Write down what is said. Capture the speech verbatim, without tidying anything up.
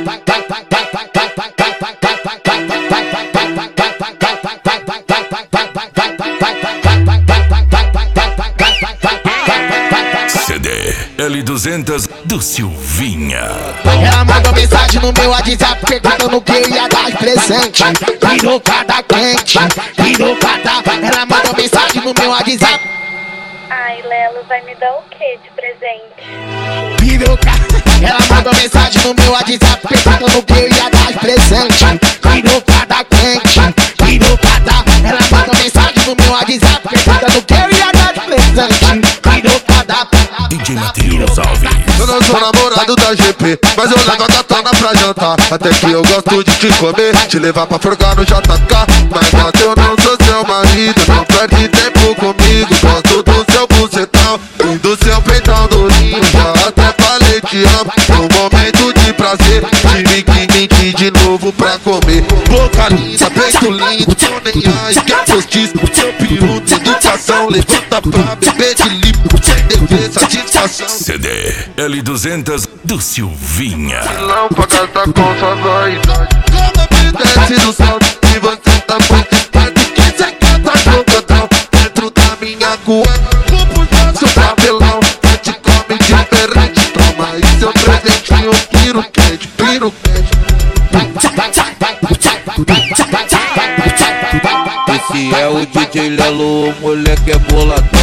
C D L duzentos do Silvinha. Ela mandou mensagem no meu WhatsApp perguntando que eu ia dar de presente. Virou cada quente, virou cada. Ela mandou mensagem no meu WhatsApp. Ai, Lelo, vai me dar o que de presente? Virou cada. Ela mandou mensagem no meu WhatsApp perguntando que eu ia dar de presente. Virou cada quente, virou cada. Ela mandou mensagem no meu WhatsApp perguntando que eu ia dar de presente. Virou cada. D J Matheus Alves. Eu não sou namorado da G P, mas eu levo a gatona pra jantar. Até que eu gosto de te comer, te levar pra forcar no J K. Mas gata, eu não sou seu marido, não perde tempo comigo. Gosto do seu bucetão e do seu peitão durinho. Já até falei te amo, no momento de prazer tive que mentir de novo pra comer. Boca linda, peito lindo, tô nem aí, quer postiço. Seu peru de educação, levanta pra beber de livro, sem dever, satisfação. C D L duzentos do Silvinha. Não paga tá com sua vaidade. Como me desce no salto e você tá muito esperto. Que cê quer tá jogando dentro da minha cueca. Vou puxar seu papelão, eu te come diferente. Toma aí seu presentinho, piro quente, piro quente. Esse é o D J Lelo, o moleque é boladão.